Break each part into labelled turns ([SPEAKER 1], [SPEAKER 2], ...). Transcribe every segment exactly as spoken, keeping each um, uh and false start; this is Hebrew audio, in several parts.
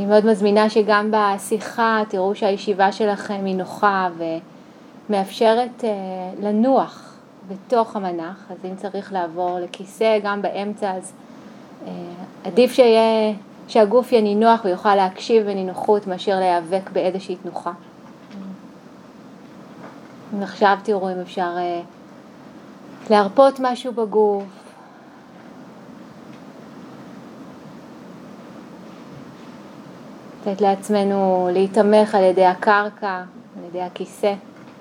[SPEAKER 1] אני מאוד מזמינה שגם בשיחה תראו שהישיבה שלכם היא נוחה ומאפשרת לנוח בתוך המנח. אז אם צריך לעבור לכיסא גם באמצע, אז עדיף שיהיה, שהגוף יהיה נינוח ויוכל להקשיב בנינוחות מאשר להיאבק באיזושהי תנוחה. עכשיו תראו אם אפשר להרפות משהו בגוף. לתת לעצמנו להתמך על ידי הקרקע, על ידי הכיסא.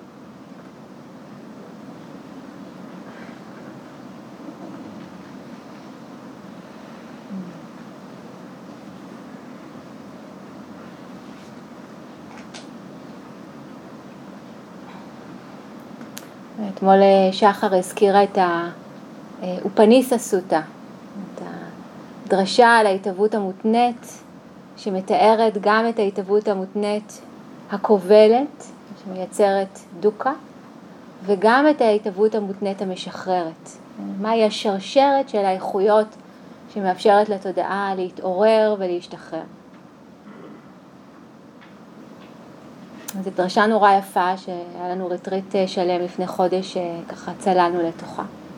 [SPEAKER 1] אתמול שחר הזכירה את האופניסה סוטה, את הדרשה על ההתהוות המותנית, שמתארת גם את ההתהוות המותנית הכובלת, שמייצרת דוקה, וגם את ההתהוות המותנית המשחררת. מהי השרשרת של האיכויות שמאפשרת לתודעה להתעורר ולהשתחרר. זו דרשה נורא יפה שהיה לנו רטריט שלם לפני חודש שככה צללנו לתוכה.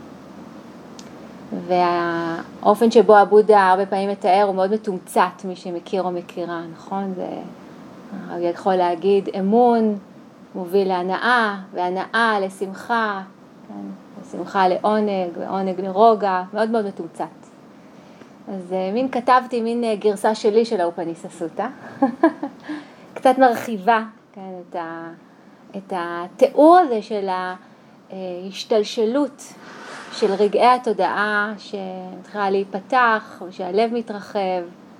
[SPEAKER 1] והאופן שבו הבודה הרבה פעמים מתאר הוא מאוד מתומצת, מי שמכיר או מכירה, נכון? זה יכול להגיד אמון מוביל להנאה, והנאה לשמחה, כן? לשמחה לעונג, ועונג לרוגע, מאוד מאוד מתומצת. אז מין כתבתי מין גרסה שלי של האופניסה סוטה, קצת מרחיבה, כן? את, ה, את התיאור הזה של ההשתלשלות של רגעי התודעה שמתחילה להיפתח ושהלב מתרחב.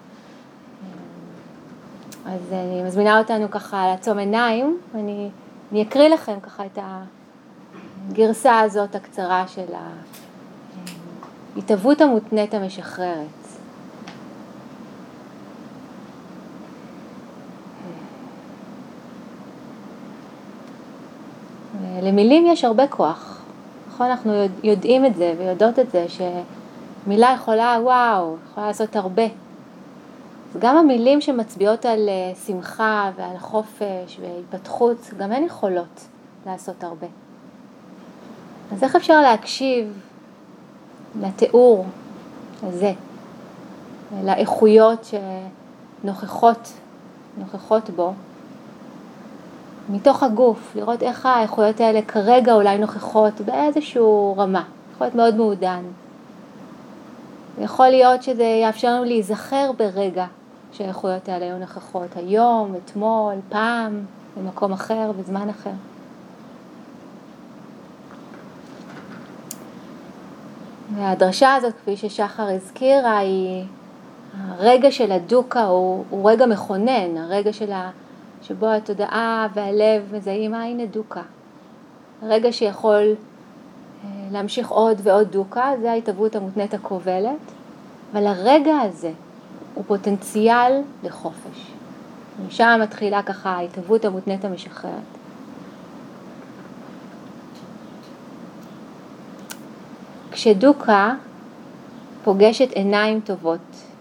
[SPEAKER 1] אז אני מזמינה אותנו ככה לעצום עיניים, ואני אני אקריא לכם ככה את הגרסה הזאת הקצרה של ההתהוות המותנית המשחררת. למילים יש הרבה כוח. נכון, אנחנו יודעים את זה ויודעות את זה שמילה יכולה, וואו, יכולה לעשות הרבה. גם המילים שמצביעות על שמחה ועל חופש והתפתחות, גם הן יכולות לעשות הרבה. אז איך אפשר להקשיב לתיאור הזה, לאיכויות שנוכחות, נוכחות בו, מתוך הגוף, לראות איך האיכויות האלה כרגע אולי נוכחות באיזשהו רמה, יכול להיות מאוד מעודן. יכול להיות שזה יאפשר לנו להיזכר ברגע שהאיכויות האלה היו נוכחות, היום, אתמול, פעם, במקום אחר, בזמן אחר. והדרשה הזאת, כפי ששחר הזכירה, היא הרגע של הדוקה הוא, הוא רגע מכונן, הרגע של ה... שבו התודעה והלב מזהים הנה דוקה. הרגע שיכול להמשיך עוד ועוד דוקה, זה ההתהוות המותנית הכובלת, אבל הרגע הזה הוא פוטנציאל לחופש. משם מתחילה ככה ההתהוות המותנית המשחררת. כשדוקה פוגשת עיניים טובות,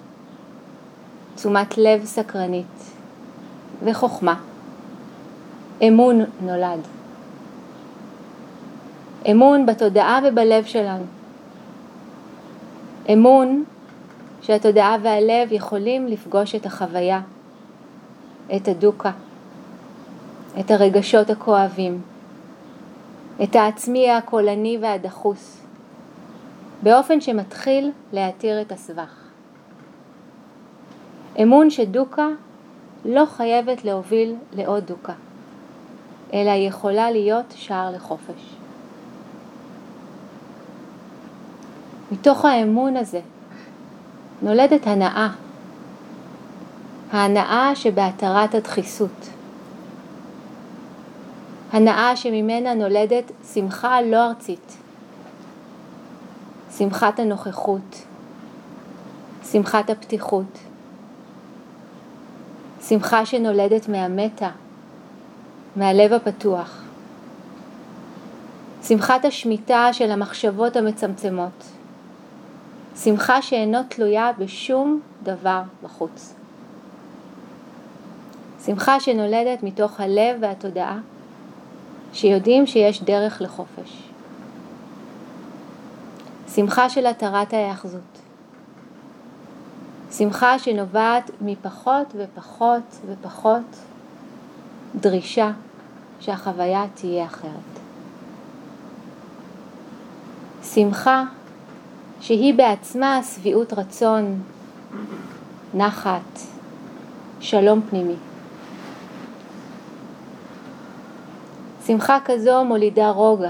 [SPEAKER 1] תשומת לב סקרנית, וחוכמה, אמון נולד. אמון בתודעה ובלב שלנו. אמון שהתודעה והלב יכולים לפגוש את החוויה, את הדוקה, את הרגשות הכואבים, את העצמי הקולני והדחוס, באופן שמתחיל להתיר את הסבך. אמון שדוקה לא חייבת להוביל לעוד דוקה, אלא היא יכולה להיות שער לחופש. מתוך האמון הזה נולדת הנאה, ההנאה שבהתרת הדחיסות, הנאה שממנה נולדת שמחה לא ארצית, שמחת הנוכחות, שמחת הפתיחות, שמחה שנולדת מהמטה, מהלב הפתוח. שמחת השמיטה של המחשבות המצמצמות. שמחה שאינו תלויה בשום דבר בחוץ. שמחה שנולדת מתוך הלב והתודעה, שיודעים שיש דרך לחופש. שמחה של התרת ההיאחזות. שמחה שנובעת מפחות ופחות ופחות דרישה שהחוויה תהיה אחרת. שמחה שהיא בעצמה שביעות רצון, נחת, שלום פנימי. שמחה כזו מולידה רוגע.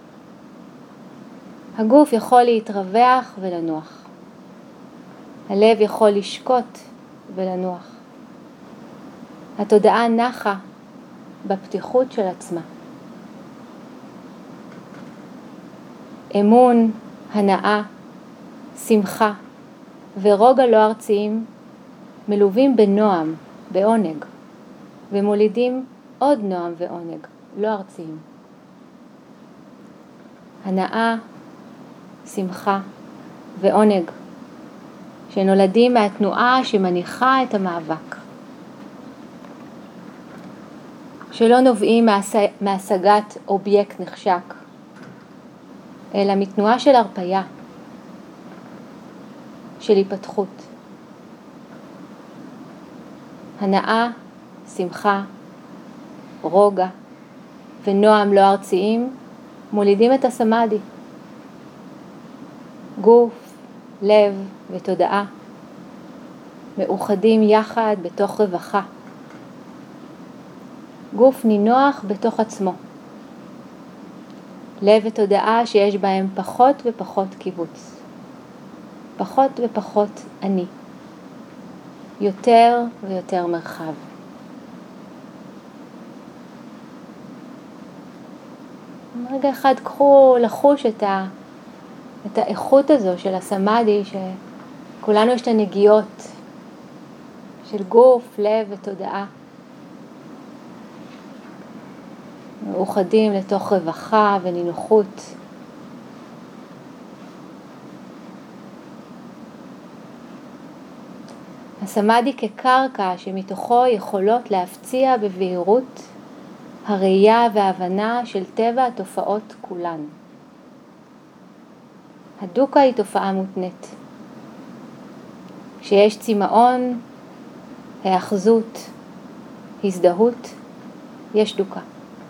[SPEAKER 1] הגוף יכול להתרווח ולנוח. הלב יכול לשקוט ולנוח. התודעה נחה בפתיחות של עצמה. אמון, הנאה, שמחה ורוגע לא ארציים מלווים בנועם, בעונג, ומולידים עוד נועם ועונג, לא ארציים. הנאה, שמחה ועונג שנולדים מהתנועה שמניחה את המאבק, שלא נובעים מהשגת אובייקט נחשק, אלא מתנועה של הרפיה, של היפתחות. הנאה, שמחה, רוגע ונועם לא ארציים מולידים את הסמאדי. גוף, לב ותודעה מאוחדים יחד בתוך רווחה. גוף נינוח בתוך עצמו. לב ותודעה שיש בהם פחות ופחות קיבוץ. פחות ופחות אני. יותר ויותר מרחב. רגע אחד קחו לחוש את, ה, את האיכות הזו של הסמאדי, שכולנו יש את הנגיעות של גוף, לב ותודעה. מאוחדים לתוך רווחה ונינוחות. הסמאדי כקרקע שמתוכו יכולות להפציע בבהירות הראייה וההבנה של טבע התופעות כולן. הדוקה היא תופעה מותנית. כשיש צמאון, היאחזות, הזדהות, יש דוקה.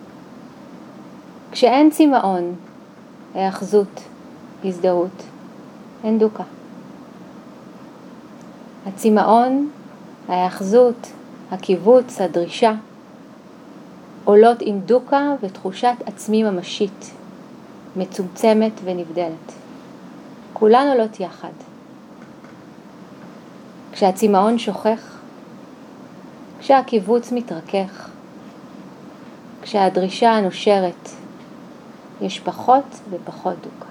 [SPEAKER 1] כשאין צמאון, היאחזות, הזדהות, אין דוקה. הצמאון, ההיאחזות, הקיבוץ, הדרישה, עולות עם דוקה ותחושת עצמי ממשית, מצומצמת ונבדלת. כולן עולות יחד. כשהצמאון שוכח, כשהקיבוץ מתרכך, כשהדרישה נושרת, יש פחות ופחות דוקה.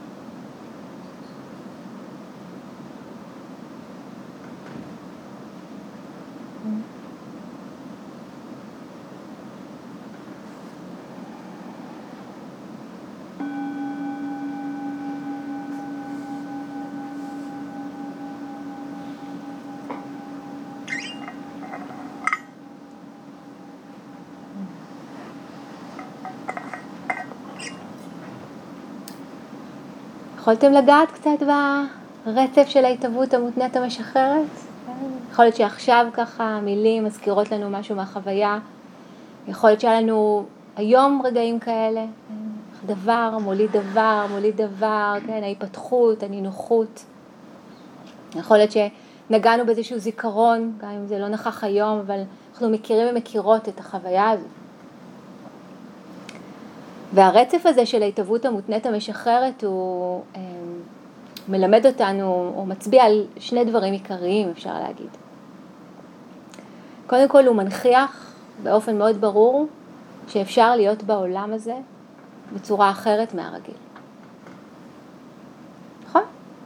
[SPEAKER 1] יכולתם לגעת קצת ברצף של ההתהוות המותנית המשחררת? יכול להיות שעכשיו ככה מילים מזכירות לנו משהו מהחוויה. יכול להיות שהיה לנו היום רגעים כאלה. דבר מוליד דבר, מוליד דבר, כן, ההיפתחות, הנינוחות. יכול להיות שנגענו באיזשהו זיכרון, גם אם זה לא נכח היום, אבל אנחנו מכירים ומכירות את החוויה הזו. והרצף הזה של ההתהוות המותנית המשחררת הוא אה, מלמד אותנו, הוא מצביע על שני דברים עיקריים, אפשר להגיד. קודם כל הוא מנכיח באופן מאוד ברור שאפשר להיות בעולם הזה בצורה אחרת מהרגיל. נכון?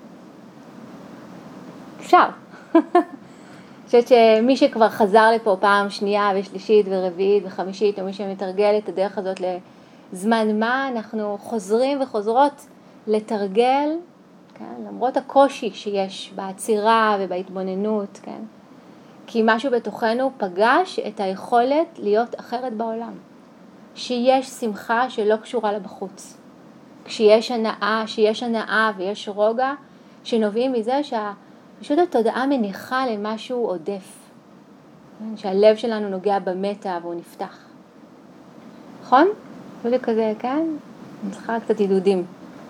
[SPEAKER 1] אפשר. אני חושבת שמי שכבר חזר לפה פעם שנייה ושלישית ורביעית וחמישית, או מי שמתרגל את הדרך הזאת לזמן מה, אנחנו חוזרים וחוזרות לתרגל, כן? למרות הקושי שיש בעצירה ובהתבוננות, כן? כי משהו בתוכנו פגש את היכולת להיות אחרת בעולם. שיש שמחה שלא קשורה לבחוץ. כשיש הנאה, שיש הנאה ויש רוגע, שנובעים מזה שפשוט התודעה מניחה למשהו עודף. שהלב שלנו נוגע במטה והוא נפתח. נכון? זה כזה, כן? אני צריכה קצת עידודים.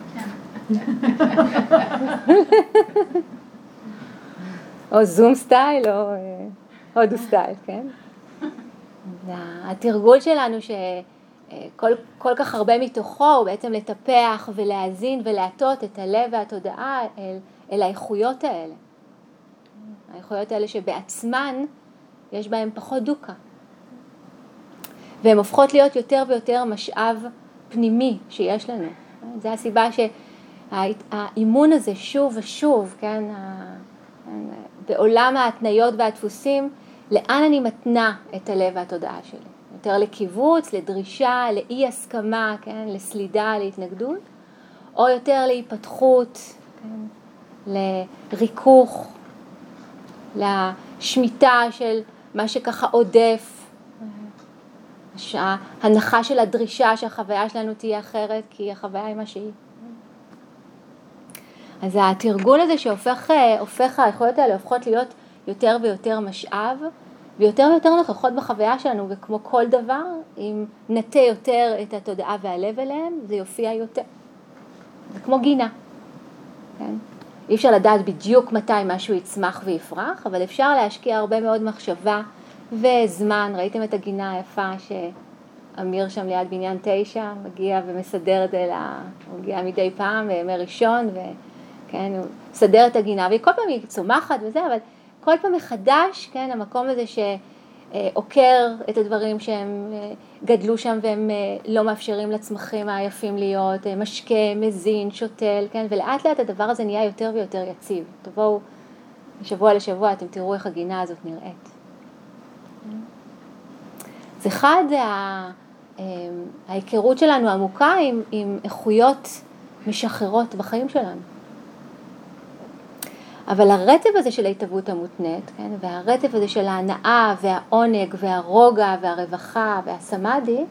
[SPEAKER 1] או זום סטייל או הודו סטייל, כן? התרגול שלנו שכל כל כך הרבה מתוכו הוא בעצם לטפח ולהזין ולהטות את הלב והתודעה אל, אל האיכויות האלה. האיכויות האלה שבעצמן יש בהם פחות דוקה. והן הופכות להיות יותר ויותר משאב פנימי שיש לנו. זו הסיבה שהאימון הזה שוב ושוב, כן, בעולם ההתניות והדפוסים, לאן אני מתנה את הלב והתודעה שלי? יותר לקיבוץ, לדרישה, לאי הסכמה, כן, לסלידה, להתנגדות, או יותר להיפתחות, כן, לריכוך, לשמיטה של מה שככה עודף, ההנחה של הדרישה שהחוויה שלנו תהיה אחרת, כי החוויה היא מה שהיא. אז התרגול הזה שהופך, הופך, היכולות האלה הופכות להיות יותר ויותר משאב, ויותר ויותר נוכחות בחוויה שלנו, וכמו כל דבר, אם נטה יותר את התודעה והלב אליהם, זה יופיע יותר. זה כמו גינה. כן? אי אפשר לדעת בדיוק מתי משהו יצמח ויפרח, אבל אפשר להשקיע הרבה מאוד מחשבה וזמן. ראיתם את הגינה היפה שאמיר שם ליד בניין תשע, מגיע ומסדר את זה, הוא מגיע מדי פעם, בימי ראשון, וכן, הוא מסדר את הגינה, והיא כל פעם היא צומחת וזה, אבל כל פעם מחדש, כן, המקום הזה שעוקר את הדברים שהם גדלו שם, והם לא מאפשרים לצמחים היפים להיות, משקה, מזין, שותל, כן, ולאט לאט הדבר הזה נהיה יותר ויותר יציב. תבואו משבוע לשבוע, אתם תראו איך הגינה הזאת נראית. אז אחד, ההיכרות שלנו עמוקה עם, עם איכויות משחררות בחיים שלנו. אבל הרטב הזה של ההתהוות המותנית, כן, והרטב הזה של ההנאה והעונג והרוגע והרווחה והסמאדי,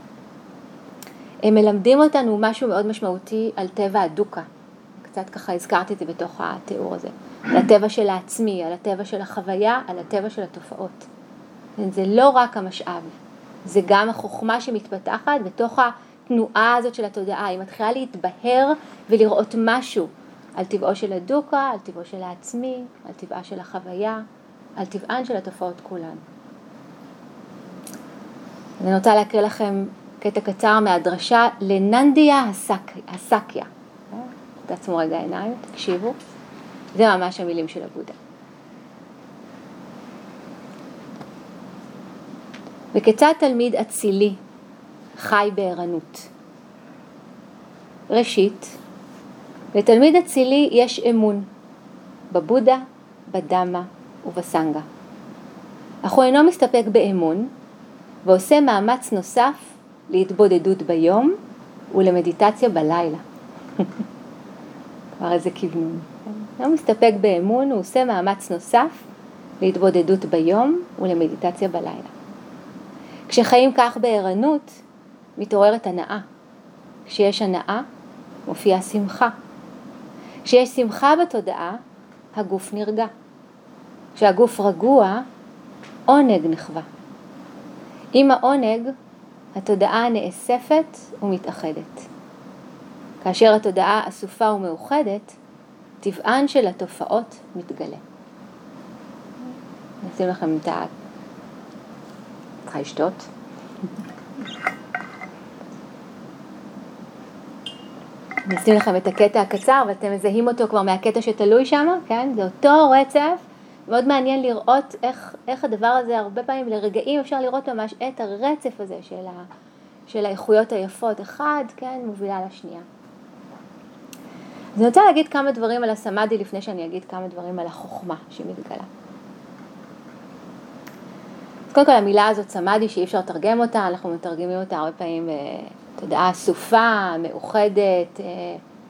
[SPEAKER 1] הם מלמדים אותנו משהו מאוד משמעותי על טבע הדוקה. קצת ככה הזכרתי את זה בתוך התיאור הזה. על הטבע של העצמי, על הטבע של החוויה, על הטבע של התופעות. זה לא רק המשאב, זה גם החוכמה שמתפתחת בתוך התנועה הזאת של התודעה. היא מתחילה להתבהר ולראות משהו על טבעו של הדוקה, על טבעו של העצמי, על טבעה של החוויה, על טבען של התופעות כולן. אני רוצה להקריא לכם קטע קצר מהדרשה לננדיה הסקיה. תעצמו רגע עיניים, תקשיבו. זה ממש המילים של הבודה. וכיצד תלמיד אצילי חי בערנות? ראשית, לתלמיד אצילי יש אמון בבודה, בדמה ובסנגה. אך הוא אינו מסתפק באמון ועושה מאמץ נוסף להתבודדות ביום ולמדיטציה בלילה. כבר איזה כיוון. הוא לא מסתפק באמון, הוא עושה מאמץ נוסף להתבודדות ביום ולמדיטציה בלילה. כשחיים כך בערנות, מתעוררת הנאה. כשיש הנאה, מופיעה שמחה. כשיש שמחה בתודעה, הגוף נרגע. כשהגוף רגוע, עונג נחווה. עם העונג, התודעה נאספת ומתאחדת. כאשר התודעה אסופה ומאוחדת, טבען של התופעות מתגלה. נשים לכם את ה... צריכה לשתות. נשים לכם את הקטע הקצר, ואתם מזהים אותו כבר מהקטע שתלוי שם, כן? זה אותו רצף. מאוד מעניין לראות איך, איך הדבר הזה, הרבה פעמים לרגעים אפשר לראות ממש את הרצף הזה של, ה, של האיכויות היפות. אחד, כן, מובילה לשנייה. אז אני רוצה להגיד כמה דברים על הסמאדי לפני שאני אגיד כמה דברים על החוכמה שמתגלה. אז קודם כל המילה הזאת סמאדי שאי אפשר לתרגם אותה, אנחנו מתרגמים אותה הרבה פעמים תודעה אסופה, מאוחדת,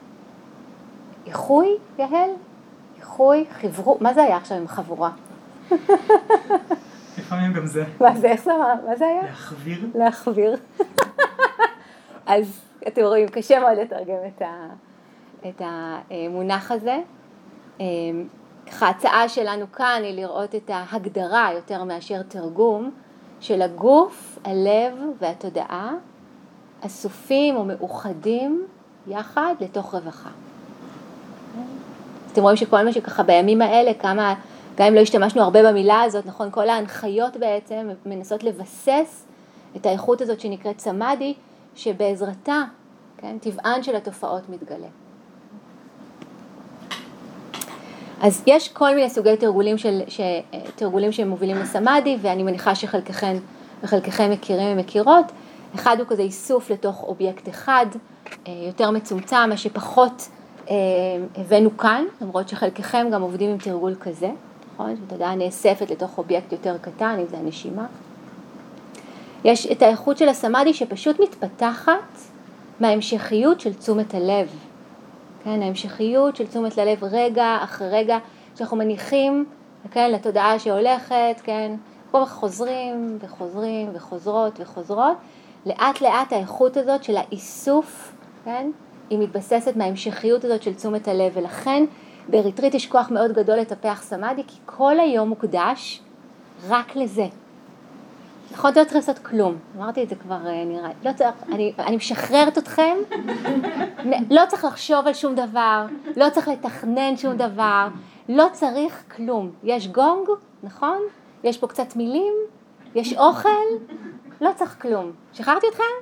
[SPEAKER 1] איחוי, יהל? איחוי, חברו, מה זה היה עכשיו עם חבורה?
[SPEAKER 2] לפעמים גם זה.
[SPEAKER 1] מה זה, איך זה, מה זה היה?
[SPEAKER 2] להחביר.
[SPEAKER 1] להחביר. אז אתם רואים, קשה מאוד לתרגם את, ה, את המונח הזה. ככה, ההצעה שלנו כאן היא לראות את ההגדרה יותר מאשר תרגום של הגוף, הלב והתודעה, אסופים או מאוחדים יחד לתוך רווחה. אתם רואים שכל מה שככה בימים האלה, כמה, גם אם לא השתמשנו הרבה במילה הזאת, נכון, כל ההנחיות בעצם מנסות לבסס את האיכות הזאת שנקראת סמאדי, שבעזרתה, כן, טבען של התופעות מתגלה. אז יש כל מיני סוגי תרגולים של, ש, תרגולים שמובילים לסמאדי, ואני מניחה שחלקכם וחלקכם מכירים ומכירות. אחד הוא כזה איסוף לתוך אובייקט אחד, יותר מצומצם, מה שפחות הבאנו כאן, למרות שחלקכם גם עובדים עם תרגול כזה, נכון? התודעה נאספת לתוך אובייקט יותר קטן, אם זה הנשימה. יש את האיכות של הסמאדי שפשוט מתפתחת מההמשכיות של תשומת הלב. כן, ההמשכיות של תשומת ללב רגע אחרי רגע, שאנחנו מניחים, כן, לתודעה שהולכת, כן, כל כך חוזרים וחוזרים וחוזרות וחוזרות, לאט לאט האיכות הזאת של האיסוף, כן, היא מתבססת מההמשכיות הזאת של תשומת הלב, ולכן בריטריט יש כוח מאוד גדול לטפח סמאדי, כי כל היום מוקדש רק לזה. נכון, לא צריך לעשות כלום. אמרתי את זה כבר נראה. לא צריך, אני, אני משחררת אתכם. לא צריך לחשוב על שום דבר, לא צריך לתכנן שום דבר, לא צריך כלום. יש גונג, נכון? יש פה קצת מילים, יש אוכל, לא צריך כלום. שחררתי אתכם?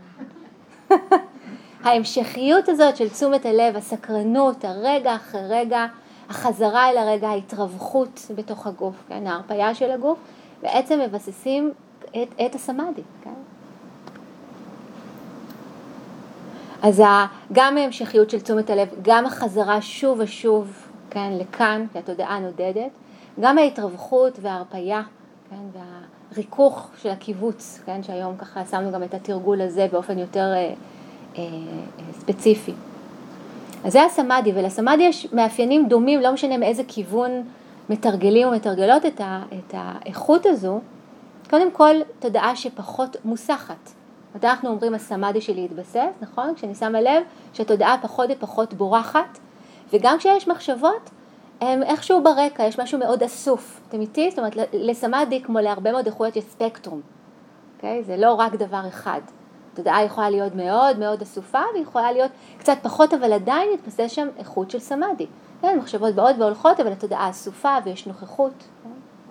[SPEAKER 1] ההמשכיות הזאת של תשומת הלב, הסקרנות, הרגע אחרי רגע, החזרה אל הרגע, ההתרווחות בתוך הגוף, כן? ההרפאיה של הגוף, בעצם מבססים את, את הסמאדי, כן? אז גם ההמשכיות של תשומת הלב, גם החזרה שוב ושוב, כן, לכאן, כי התודעה נודדת, גם ההתרווחות וההרפאיה, כן, והריכוך של הקיבוץ, כן, שהיום ככה שמנו גם את התרגול הזה באופן יותר אה, אה, ספציפי. אז זה הסמאדי, ולסמאדי יש מאפיינים דומים, לא משנה מאיזה כיוון מתרגלים ומתרגלות את, ה, את האיכות הזו. קודם כל, תודעה שפחות מוסחת. מתי אנחנו אומרים הסמאדי שלי התבסס, נכון? כשאני שמה לב שהתודעה פחות ופחות בורחת, וגם כשיש מחשבות, הם איכשהו ברקע, יש משהו מאוד אסוף. אתם איתי? זאת אומרת, לסמאדי, כמו להרבה מאוד איכויות, יש ספקטרום. Okay? זה לא רק דבר אחד. התודעה יכולה להיות מאוד מאוד אסופה, והיא יכולה להיות קצת פחות, אבל עדיין יתבסס שם איכות של סמאדי. כן, מחשבות באות והולכות, אבל התודעה אסופה ויש נוכחות. Okay?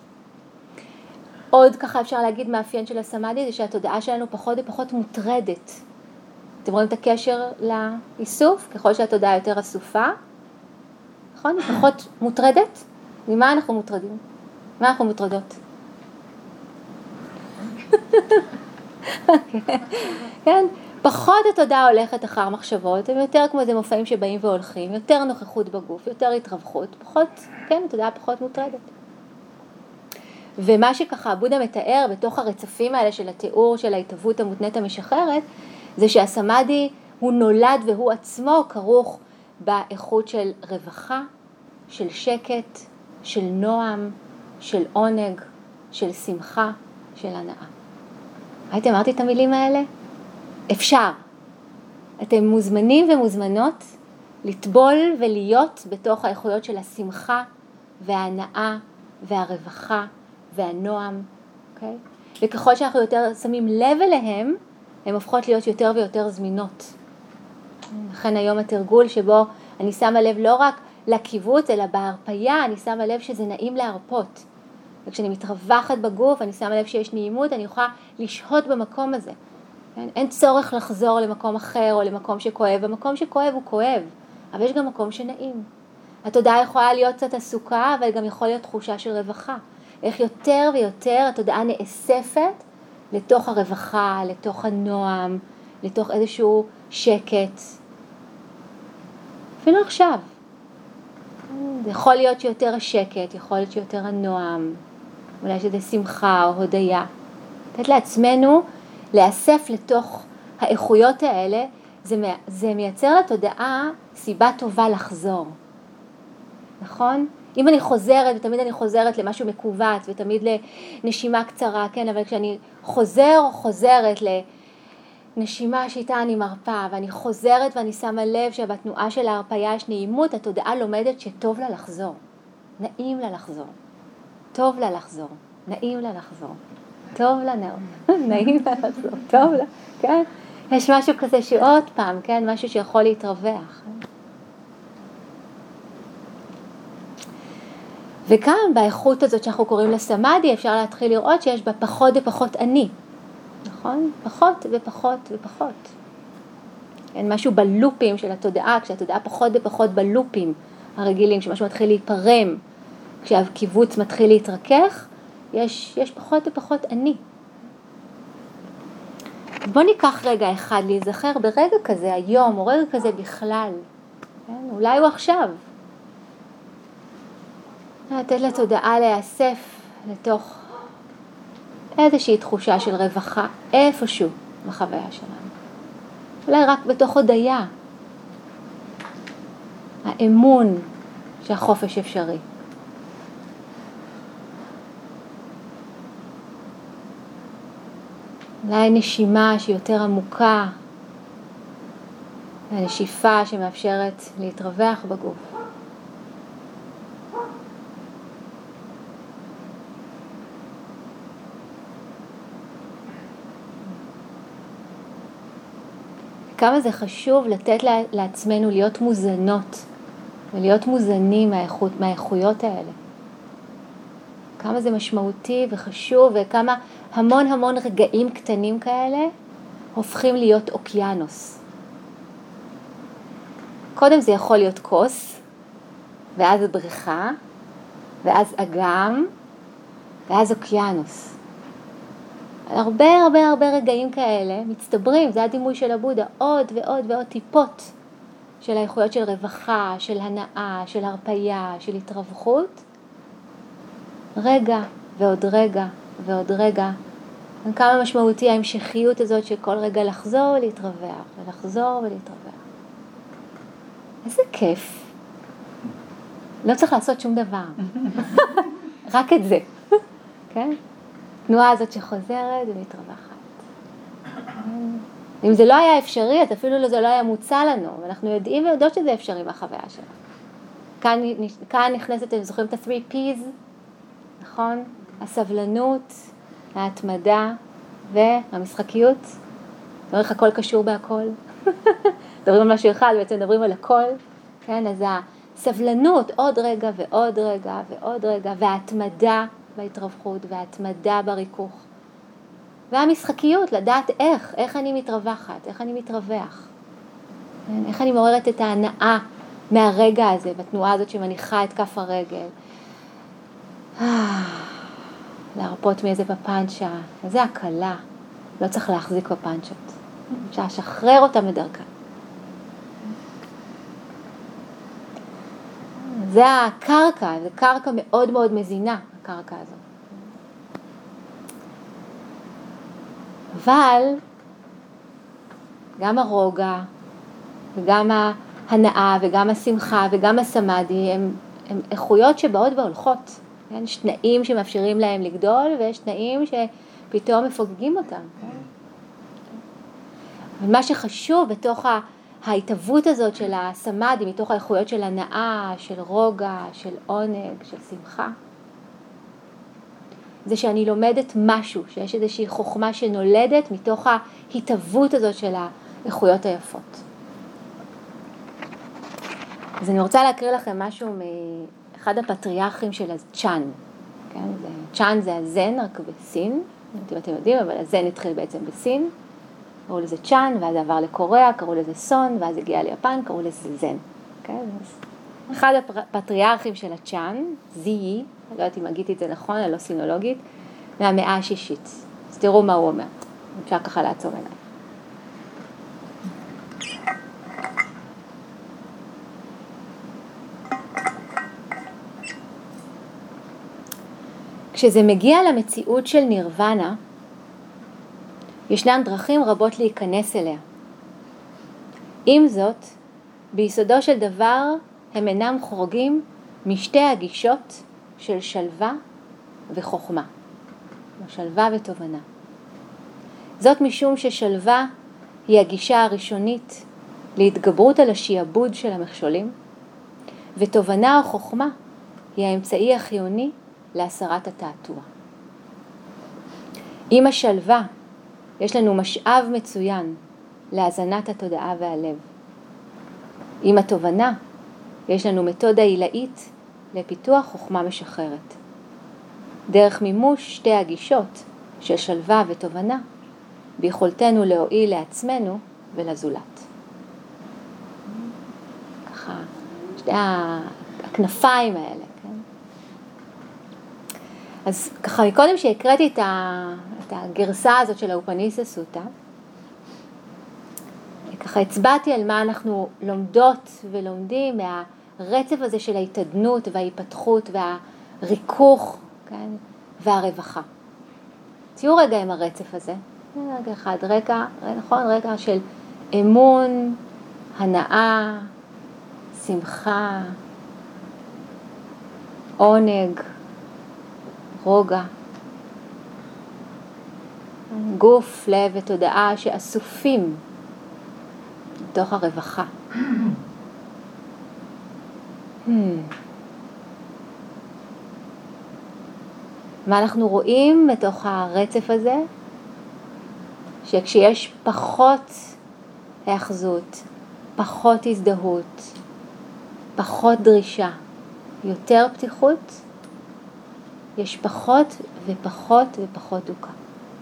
[SPEAKER 1] עוד ככה אפשר להגיד מאפיין של הסמאדי, זה שהתודעה שלנו פחות ופחות מוטרדת. אתם רואים את הקשר לאיסוף? ככל שהתודעה יותר אסופה, נכון? היא פחות מוטרדת? ממה אנחנו מוטרדים? מה אנחנו מוטרדות? כן? פחות התודעה הולכת אחר מחשבות, הם יותר כמו זה מופעים שבאים והולכים, יותר נוכחות בגוף, יותר התרווחות, פחות, כן, התודעה פחות מוטרדת. ומה שככה בודה מתאר בתוך הרצפים האלה של התיאור של ההתהוות המותנית המשחררת, זה שהסמאדי הוא נולד והוא עצמו כרוך באיכות של רווחה, של שקט, של נועם, של עונג, של שמחה, של הנאה. הייתם אמרתי את המילים האלה? אפשר. אתם מוזמנים ומוזמנות לטבול ולהיות בתוך האיכויות של השמחה וההנאה והרווחה והנועם, אוקיי? וככל שאנחנו יותר שמים לב אליהם, הן הופכות להיות יותר ויותר זמינות. לכן היום התרגול שבו אני שמה לב לא רק לקיבוץ, אלא בהרפאיה, אני שמה לב שזה נעים להרפות. וכשאני מתרווחת בגוף, אני שמה לב שיש נעימות, אני יכולה לשהות במקום הזה. כן? אין צורך לחזור למקום אחר או למקום שכואב. המקום שכואב הוא כואב, אבל יש גם מקום שנעים. התודעה יכולה להיות קצת עסוקה, אבל גם יכול להיות תחושה של רווחה. איך יותר ויותר התודעה נאספת לתוך הרווחה, לתוך הנועם, לתוך איזשהו שקט. אפילו עכשיו. זה יכול להיות שיותר השקט, יכול להיות שיותר הנועם, אולי שזה שמחה או הודיה. לתת לעצמנו לאסף לתוך האיכויות האלה, זה, זה מייצר לתודעה סיבה טובה לחזור. נכון? אם אני חוזרת, ותמיד אני חוזרת למשהו מקובץ, ותמיד לנשימה קצרה, כן, אבל כשאני חוזר או חוזרת לנשימה שאיתה אני מרפאה, ואני חוזרת ואני שמה לב שבתנועה של ההרפאיה יש נעימות, התודעה לומדת שטוב לה לחזור. נעים לה לחזור. טוב לה לחזור. נעים לה לחזור. טוב לה, נעים לה לחזור. טוב לה, כן? יש משהו כזה שעוד פעם, כן? משהו שיכול להתרווח. וגם באיכות הזאת שאנחנו קוראים לסמאדי, אפשר להתחיל לראות שיש בה פחות ופחות אני. נכון? פחות ופחות ופחות. אין משהו בלופים של התודעה, כשהתודעה פחות ופחות בלופים הרגילים, כשמשהו מתחיל להיפרם, כשהקיבוץ מתחיל להתרכך, יש, יש פחות ופחות אני. בוא ניקח רגע אחד להיזכר ברגע כזה היום, או רגע כזה בכלל. כן? אולי הוא עכשיו. לתת לתודעה להיאסף לתוך איזושהי תחושה של רווחה איפשהו בחוויה שלנו. אולי רק בתוך הודיה. האמון שהחופש אפשרי. אולי נשימה שהיא יותר עמוקה, הנשיפה שמאפשרת להתרווח בגוף. כמה זה חשוב לתת לעצמנו להיות מוזנות, ולהיות מוזנים מהאיכות, מהאיכויות האלה. כמה זה משמעותי וחשוב, וכמה המון המון רגעים קטנים כאלה הופכים להיות אוקיינוס. קודם זה יכול להיות כוס, ואז בריכה, ואז אגם, ואז אוקיינוס. הרבה הרבה הרבה רגעים כאלה מצטברים, זה הדימוי של הבודה, עוד ועוד ועוד טיפות של האיכויות של רווחה, של הנאה, של הרפאיה, של התרווחות. רגע ועוד רגע ועוד רגע. כמה משמעותי ההמשכיות הזאת של כל רגע לחזור ולהתרווח, ולחזור ולהתרווח. איזה כיף. לא צריך לעשות שום דבר. רק את זה. כן? תנועה הזאת שחוזרת ומתרווחת. אם זה לא היה אפשרי, אז אפילו זה לא היה מוצא לנו, ואנחנו יודעים ויודעות שזה אפשרי מהחוויה שלנו. כאן, כאן נכנסת, אתם זוכרים את ה-three P's, נכון? הסבלנות, ההתמדה והמשחקיות. זאת אומרת, הכל קשור בהכל. מדברים על משהו אחד, בעצם מדברים על הכל. כן, אז הסבלנות, עוד רגע ועוד רגע ועוד רגע, וההתמדה בהתרווחות, וההתמדה בריכוך. והמשחקיות, לדעת איך, איך אני מתרווחת, איך אני מתרווח. איך אני מעוררת את ההנאה מהרגע הזה, בתנועה הזאת שמניחה את כף הרגל. להרפות מאיזה בפנצ'ה, זה הקלה, לא צריך להחזיק בפנצ'ות. אפשר לשחרר אותה מדרכה. זה הקרקע, זה קרקע מאוד מאוד מזינה, הקרקע הזאת. אבל גם הרוגע וגם ההנאה וגם השמחה וגם הסמאדי הם, הם איכויות שבאות והולכות. יש תנאים שמאפשרים להם לגדול ויש תנאים שפתאום מפוגגים אותם. ומה שחשוב בתוך ההתהוות הזאת של הסמאדי, מתוך האיכויות של הנאה, של רוגע, של עונג, של שמחה, זה שאני לומדת משהו, שיש איזושהי חוכמה שנולדת מתוך ההתהוות הזאת של האיכויות היפות. אז אני רוצה להקריא לכם משהו מאחד הפטריארכים של הצ'אן. כן? זה, צ'אן זה הזן, רק בסין, אם אתם יודעים, אבל הזן התחיל בעצם בסין. קראו לזה צ'אן, ואז עבר לקוריאה, קראו לזה סון, ואז הגיע ליפן, קראו לזה זן. כן? אז אחד הפטריארכים של הצ'אן, זי, לא יודעת אם אגיתי את זה נכון, אני לא סינולוגית, מהמאה השישית. אז תראו מה הוא אומר. אפשר ככה לעצום עליו. כשזה מגיע למציאות של נירוונה, ישנן דרכים רבות להיכנס אליה. עם זאת, ביסודו של דבר הם אינם חורגים משתי הגישות של שלווה וחוכמה, שלווה ותובנה. זאת משום ששלווה היא הגישה הראשונית להתגברות על השיעבוד של המכשולים, ותובנה או חוכמה היא האמצעי החיוני להסרת התעתוע. עם השלווה יש לנו משאב מצוין להזנת התודעה והלב. עם התובנה יש לנו מתודה עילאית לפיתוח חוכמה משחררת. דרך מימוש שתי הגישות של שלווה ותובנה, ביכולתנו להועיל לעצמנו ולזולת. ככה, שתי הכנפיים האלה, כן? אז ככה, מקודם שהקראתי את, ה, את הגרסה הזאת של האופנישד סוטה, ככה הצבעתי על מה אנחנו לומדות ולומדים מהרצף הזה של ההתעדנות וההיפתחות והריכוך, כן? והרווחה. תהיו רגע עם הרצף הזה. רגע אחד, רגע, נכון, רגע של אמון, הנאה, שמחה, עונג, רוגע. גוף, לב ותודעה שאסופים בתוך הרווחה. Hmm. מה אנחנו רואים בתוך הרצף הזה? שכשיש פחות האחזות, פחות הזדהות, פחות דרישה, יותר פתיחות, יש פחות ופחות ופחות דוקה.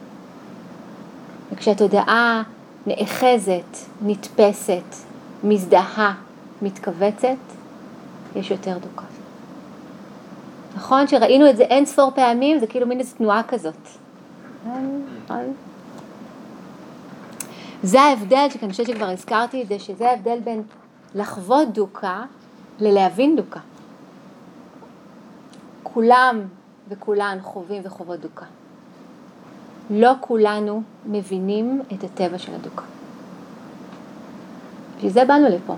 [SPEAKER 1] וכשהתודעה נאחזת, נתפסת, מזדהה, מתכווצת, יש יותר דוקה. נכון שראינו את זה אין ספור פעמים, זה כאילו מין איזו תנועה כזאת. זה ההבדל, שאני חושבת שכבר הזכרתי את זה, שזה ההבדל בין לחוות דוקה ללהבין דוקה. כולם וכולן חווים וחוות דוקה. לא כולנו מבינים את הטבע של הדוקה. בשביל זה באנו לפה.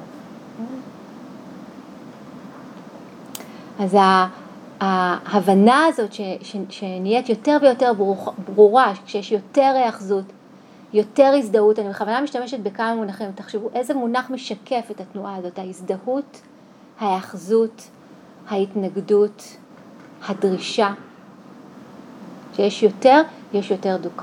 [SPEAKER 1] אז ההבנה הזאת ש, ש, שנהיית יותר ויותר ברורה, כשיש יותר היאחזות, יותר הזדהות, אני בכוונה משתמשת בכמה מונחים, תחשבו איזה מונח משקף את התנועה הזאת, ההזדהות, ההיאחזות, ההתנגדות, הדרישה, שיש יותר, יש יותר דוקה.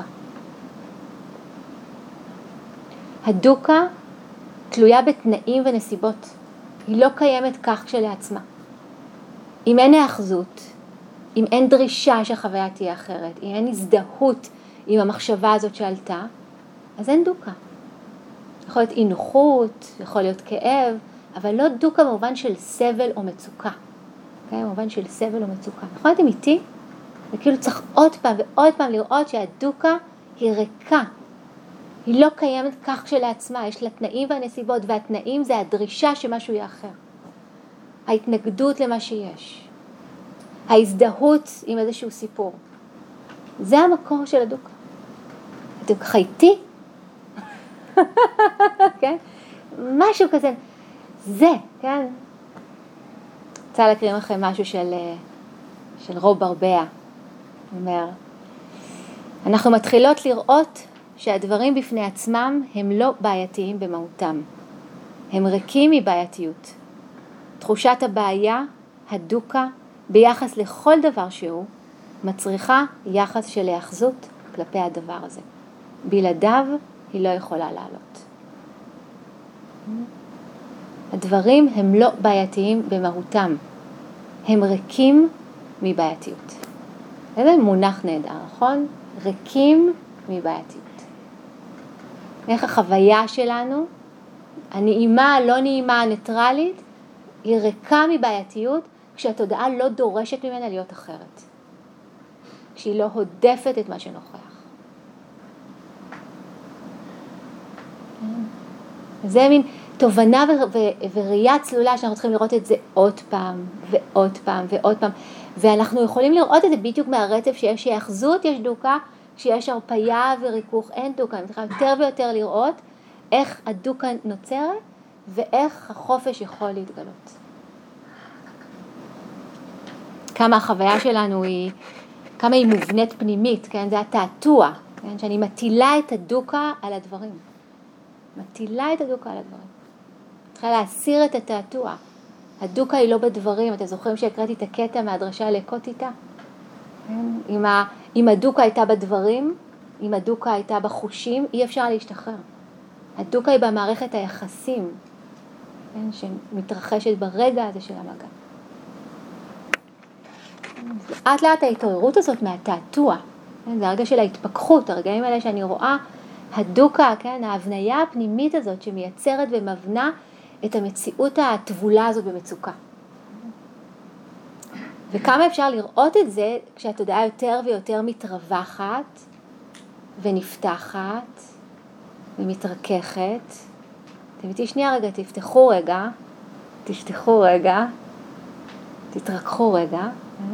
[SPEAKER 1] הדוקה תלויה בתנאים ונסיבות, היא לא קיימת כך כשלעצמה. אם אין היאחזות, אם אין דרישה שהחוויה תהיה אחרת, אם אין הזדהות עם המחשבה הזאת שעלתה, אז אין דוקה. יכול להיות אי נוחות, יכול להיות כאב, אבל לא דוקה במובן של סבל או מצוקה. כן? במובן של סבל או מצוקה. יכול להיות אמיתי? וכאילו צריך עוד פעם ועוד פעם לראות שהדוקה היא ריקה. היא לא קיימת כך כשלעצמה, יש לה תנאים והנסיבות, והתנאים זה הדרישה שמשהו יהיה אחר. ההתנגדות למה שיש. ההזדהות עם איזשהו סיפור. זה המקור של הדוקה. אתם ככה איתי? כן? משהו כזה. זה, כן? רוצה להקריא לכם משהו של, של רוב ברבע. אומר, אנחנו מתחילות לראות שהדברים בפני עצמם הם לא בעייתיים במהותם. הם ריקים מבעייתיות. תחושת הבעיה, הדוקה, ביחס לכל דבר שהוא, מצריכה יחס של היאחזות כלפי הדבר הזה. בלעדיו היא לא יכולה לעלות. הדברים הם לא בעייתיים במהותם. הם ריקים מבעייתיות. איזה מונח נהדר, נכון? ריקים מבעייתיות. איך החוויה שלנו, הנעימה, לא נעימה, הניטרלית, היא ריקה מבעייתיות, כשהתודעה לא דורשת ממנה להיות אחרת. כשהיא לא הודפת את מה שנוכח. זה מין תובנה וראייה צלולה שאנחנו צריכים לראות את זה עוד פעם ועוד פעם ועוד פעם. ואנחנו יכולים לראות את זה בדיוק מהרצף שיש היאחזות, יש דוקה, כשיש הרפיה וריכוך אין דוקה. אני צריכה יותר ויותר לראות איך הדוקה נוצרת ואיך החופש יכול להתגלות. כמה החוויה שלנו היא, כמה היא מובנית פנימית, כן? זה התעתוע, כן? שאני מטילה את הדוקה על הדברים. מטילה את הדוקה על הדברים. צריכה להסיר את התעתוע. הדוקה היא לא בדברים. אתם זוכרים שהקראתי את הקטע מהדרשה לקות איתה? כן? אם, ה, אם הדוקה הייתה בדברים, אם הדוקה הייתה בחושים, אי אפשר להשתחרר. הדוקה היא במערכת היחסים, כן? שמתרחשת ברגע הזה של המגע. לאט לאט ההתעוררות הזאת מהתעתוע, כן? זה הרגע של ההתפכחות, הרגעים האלה שאני רואה הדוקה, כן? ההבניה הפנימית הזאת שמייצרת ומבנה את המציאות הטבולה הזאת במצוקה. וכמה אפשר לראות את זה כשהתודעה יותר ויותר מתרווחת ונפתחת ומתרככת. אתם איתי שנייה רגע, תפתחו רגע, תפתחו רגע, תתרככו רגע.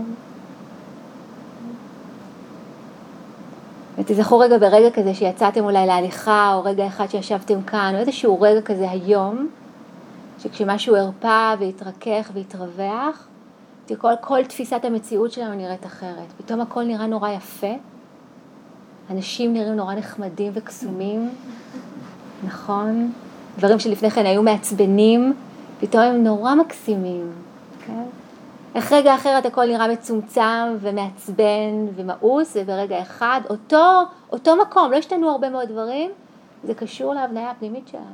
[SPEAKER 1] ותזכרו רגע ברגע כזה שיצאתם אולי להליכה, או רגע אחד שישבתם כאן, או איזשהו רגע כזה היום, שכשמשהו הרפא והתרכך והתרווח, כל, כל תפיסת המציאות שלנו נראית אחרת. פתאום הכל נראה נורא יפה, אנשים נראים נורא נחמדים וקסומים, נכון? דברים שלפני כן היו מעצבנים, פתאום הם נורא מקסימים, כן? איך רגע אחרת הכל נראה מצומצם ומעצבן ומאוס, וברגע אחד, אותו, אותו מקום, לא השתנו הרבה מאוד דברים, זה קשור להבניה הפנימית שלנו.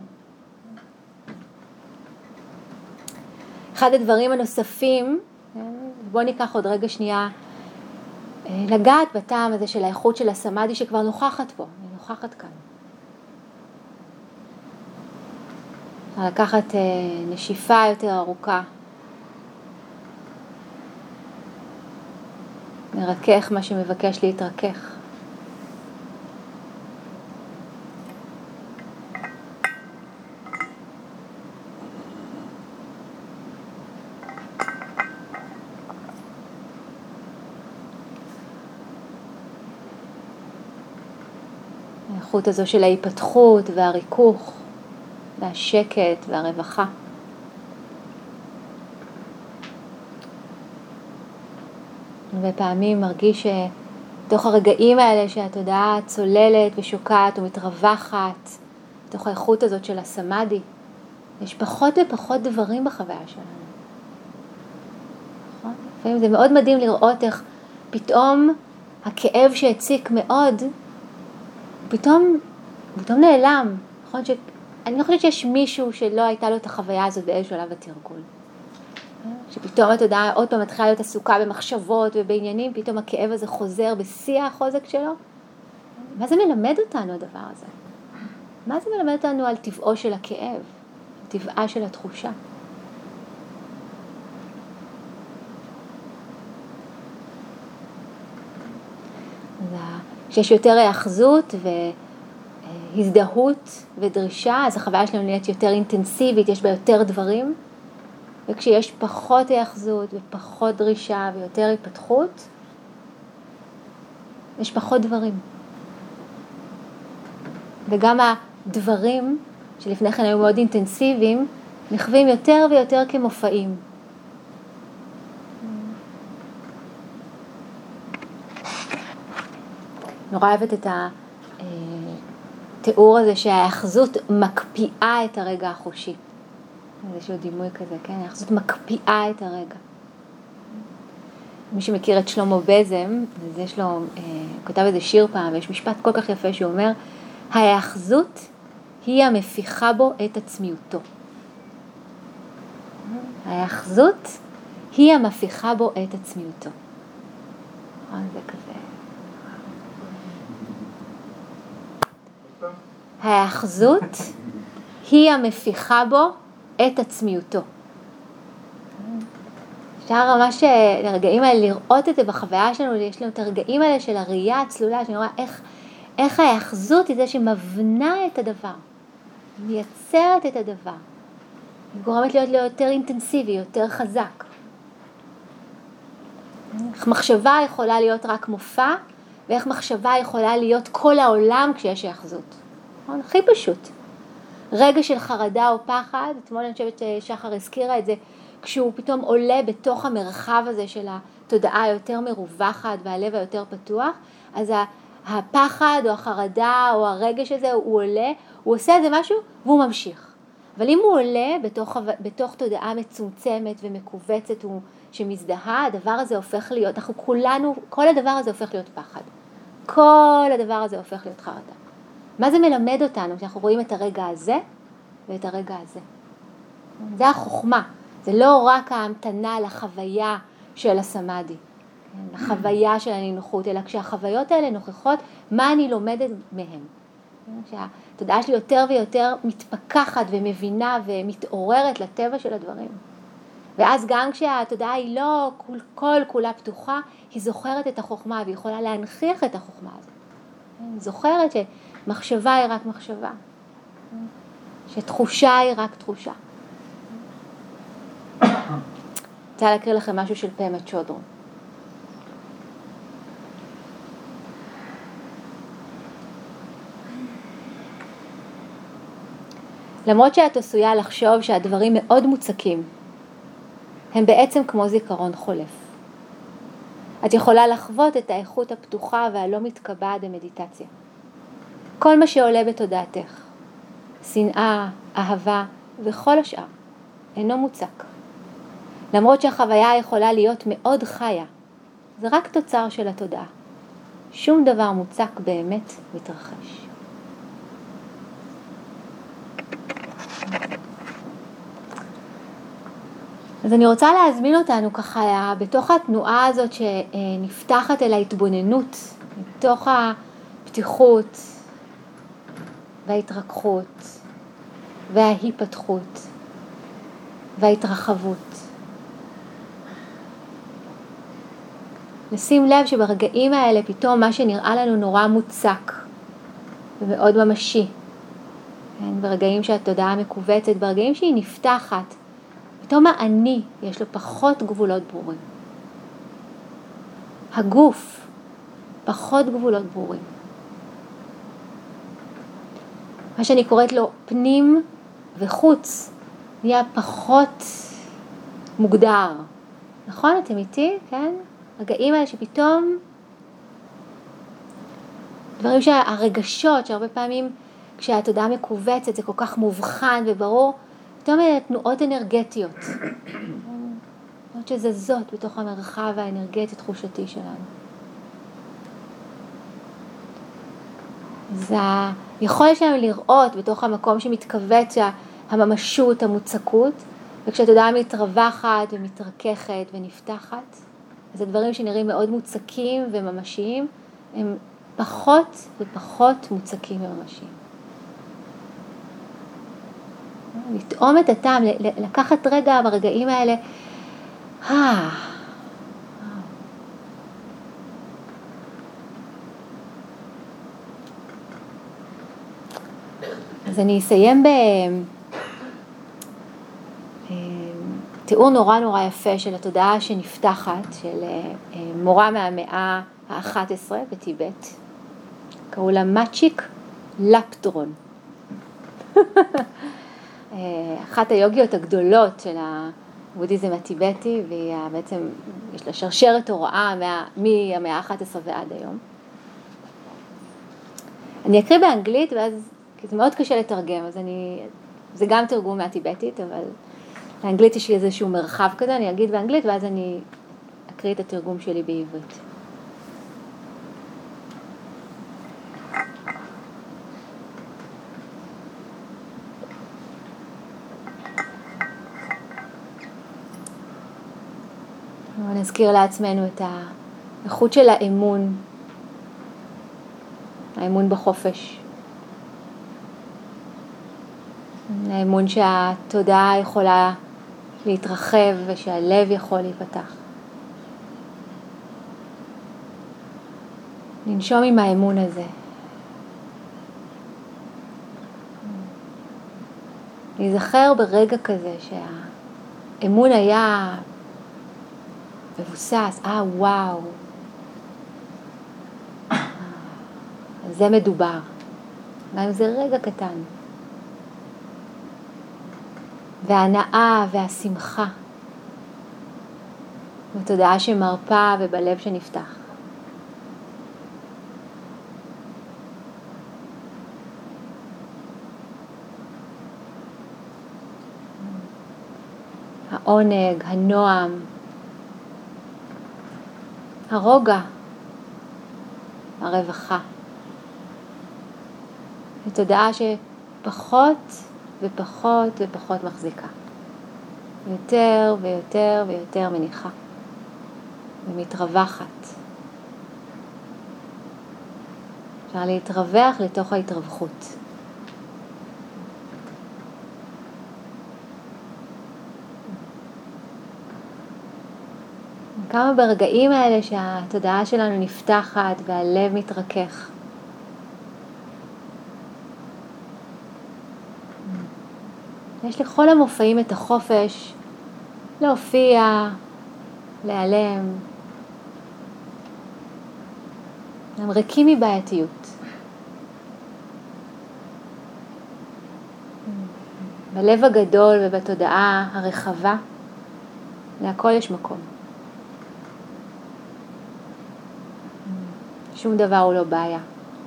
[SPEAKER 1] אחד הדברים הנוספים, בואו ניקח עוד רגע שנייה, לגעת בטעם הזה של האיכות של הסמאדי שכבר נוכחת פה, היא נוכחת כאן. לקחת נשיפה יותר ארוכה, מרכך מה שמבקש להתרכך. האיכות הזו של ההיפתחות והריכוך והשקט והרווחה. ופעמים מרגיש שתוך הרגעים האלה שהתודעה צוללת ושוקעת ומתרווחת, תוך האיכות הזאת של הסמאדי, יש פחות ופחות דברים בחוויה שלנו. נכון? לפעמים זה מאוד מדהים לראות איך פתאום הכאב שהציק מאוד, פתאום, פתאום נעלם. נכון? ש... אני לא חושבת שיש מישהו שלא הייתה לו את החוויה הזאת באיזשהו שלב בתרגול. שפתאום התודעה עוד פעם מתחילה להיות עסוקה במחשבות ובעניינים, פתאום הכאב הזה חוזר בשיא החוזק שלו. מה זה מלמד אותנו הדבר הזה? מה זה מלמד אותנו על טבעו של הכאב, טבעה של התחושה? כשיש יותר היאחזות והזדהות ודרישה, אז החוויה שלנו נהיית יותר אינטנסיבית, יש בה יותר דברים. וכשיש פחות היאחזות ופחות דרישה ויותר היפתחות, יש פחות דברים. וגם הדברים שלפני כן היו מאוד אינטנסיביים, נחווים יותר ויותר כמופעים. נורא אוהבת את התיאור הזה שההיאחזות מקפיאה את הרגע החושי. איזשהו דימוי כזה, כן? ההיאחזות מקפיאה את הרגע. מי שמכיר את שלמה בזם, אז יש לו, אה, כותב איזה שיר פעם, ויש משפט כל כך יפה שהוא אומר, ההיאחזות היא המפיחה בו את עצמיותו. ההיאחזות היא המפיחה בו את עצמיותו. אה, זה כזה. ההיאחזות היא המפיחה בו את עצמיותו. אפשר ממש לרגעים האלה לראות את זה בחוויה שלנו, יש לנו את הרגעים האלה של הראייה הצלולה, שאני רואה איך, איך ההיאחזות היא זה שמבנה את הדבר, מייצרת את הדבר, היא גורמת להיות לו יותר אינטנסיבי, יותר חזק. איך מחשבה יכולה להיות רק מופע, ואיך מחשבה יכולה להיות כל העולם כשיש היאחזות. הכי פשוט. רגע של חרדה או פחד, אתמול אני חושבת ששחר הזכירה את זה, כשהוא פתאום עולה בתוך המרחב הזה של התודעה יותר מרווחת והלב היותר פתוח, אז הפחד או החרדה או הרגש הזה הוא עולה, הוא עושה איזה משהו והוא ממשיך. אבל אם הוא עולה בתוך, בתוך תודעה מצומצמת ומקובצת שמזדהה, הדבר הזה הופך להיות, אנחנו כולנו, כל הדבר הזה הופך להיות פחד. כל הדבר הזה הופך להיות חרדה. מה זה מלמד אותנו? שאנחנו רואים את הרגע הזה ואת הרגע הזה. זה החוכמה. זה לא רק ההמתנה לחוויה של הסמאדי, לחוויה של הנינוחות, אלא כשהחוויות האלה נוכחות, מה אני לומדת מהם. שהתודעה שלי יותר ויותר מתפקחת ומבינה ומתעוררת לטבע של הדברים. ואז גם כשהתודעה היא לא כל, כל כולה פתוחה, היא זוכרת את החוכמה והיא יכולה להנכיח את החוכמה הזאת. היא זוכרת שמחשבה היא רק מחשבה, שתחושה היא רק תחושה. אני רוצה להקריא לכם משהו של פמה צ'ודרון. למרות שאת עשויה לחשוב שהדברים מאוד מוצקים, הם בעצם כמו זיכרון חולף. את יכולה לחוות את האיכות הפתוחה והלא מתקבעת במדיטציה. כל מה שעולה בתודעתך, שנאה, אהבה וכל השאר, אינו מוצק. למרות שהחוויה יכולה להיות מאוד חיה, זה רק תוצר של התודעה. שום דבר מוצק באמת מתרחש. אז אני רוצה להזמין אותנו ככה בתוך התנועה הזאת שנפתחת אל ההתבוננות, בתוך הפתיחות וההתרככות וההיפתחות וההתרחבות. נשים לב שברגעים האלה פתאום מה שנראה לנו נורא מוצק ומאוד ממשי. כן? ברגעים שהתודעה מקובצת, ברגעים שהיא נפתחת, פתאום האני יש לו פחות גבולות ברורים. הגוף פחות גבולות ברורים. מה שאני קוראת לו פנים וחוץ נהיה פחות מוגדר. נכון? אתם איתי? כן? רגעים האלה שפתאום דברים שהרגשות שהרבה פעמים כשהתודעה מקובצת זה כל כך מובחן וברור, פתאום אלה תנועות אנרגטיות. תנועות שזזות בתוך המרחב האנרגטי תחושתי שלנו. אז היכולת שלנו לראות בתוך המקום שמתכווץ הממשות, המוצקות, וכשהתודעה מתרווחת ומתרככת ונפתחת, אז הדברים שנראים מאוד מוצקים וממשיים, הם פחות ופחות מוצקים וממשיים. לטעום את הטעם, לקחת רגע ברגעים האלה, אה, אז אני אסיים בתיאור נורא נורא יפה של התודעה שנפתחת, של מורה מהמאה ה-אחת עשרה בטיבט, קראו לה מצ'יק לפטרון. אחת היוגיות הגדולות של הבודהיזם הטיבטי, והיא בעצם, יש לה שרשרת הוראה מהמאה ה-אחת עשרה ועד היום. אני אקריא באנגלית, ואז, כי זה מאוד קשה לתרגם, אז אני, זה גם תרגום מהטיבטית, אבל באנגלית יש לי איזשהו מרחב כזה, אני אגיד באנגלית, ואז אני אקריא את התרגום שלי בעברית. נזכיר לעצמנו את האיכות של האמון, האמון בחופש. האמון שהתודעה יכולה להתרחב ושהלב יכול להיפתח. לנשום עם האמון הזה. להיזכר ברגע כזה שהאמון היה מבוסס, אה וואו, על זה מדובר, גם אם זה רגע קטן. וההנאה והשמחה בתודעה שמרפה ובלב שנפתח. העונג, הנועם, הרוגע, הרווחה. בתודעה שפחות ופחות ופחות מחזיקה. יותר ויותר ויותר מניחה. ומתרווחת. אפשר להתרווח לתוך ההתרווחות. כמה ברגעים האלה שהתודעה שלנו נפתחת והלב מתרכך. יש לכל המופעים את החופש להופיע, להיעלם. הם ריקים מבעייתיות. בלב הגדול ובתודעה הרחבה, להכל יש מקום. שום דבר הוא לא בעיה.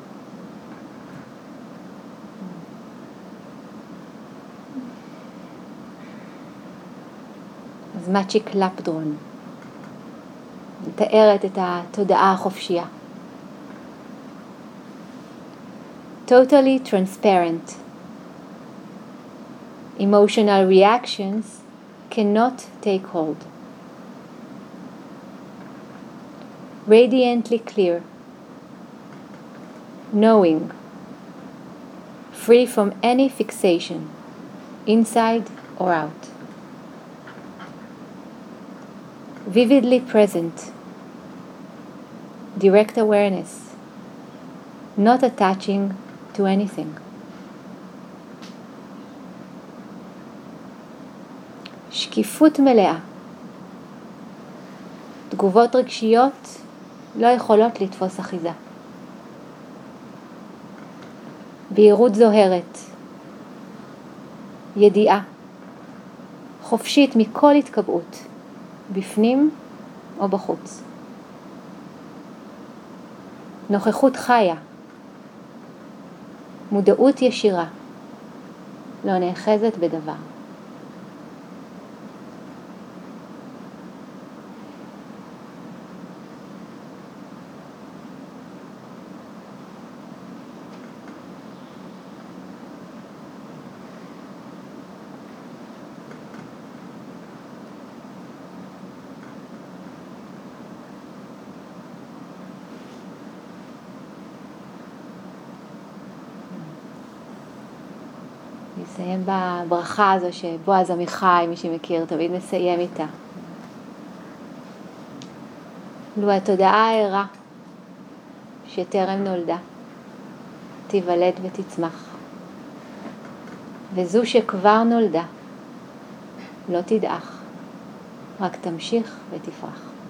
[SPEAKER 1] אז מצ'יק לפדרון מתארת את התודעה החופשייה. Totally transparent. Emotional reactions cannot take hold. Radiantly clear. Knowing. Free from any fixation, inside or out. Vividly present. Direct awareness. Not attaching to anything. שקיפות מלאה. תגובות רגשיות לא יכולות לתפוס אחיזה. בהירות זוהרת. ידיעה. חופשית מכל התקבעות, בפנים או בחוץ. נוכחות חיה. מודעות ישירה. לא נאחזת בדבר. נסיים בברכה הזו שבועז עמיחי, מי שמכיר, תמיד נסיים איתה. לו התודעה הערה שטרם נולדה, תיוולד ותצמח. וזו שכבר נולדה, לא תדעך, רק תמשיך ותפרח.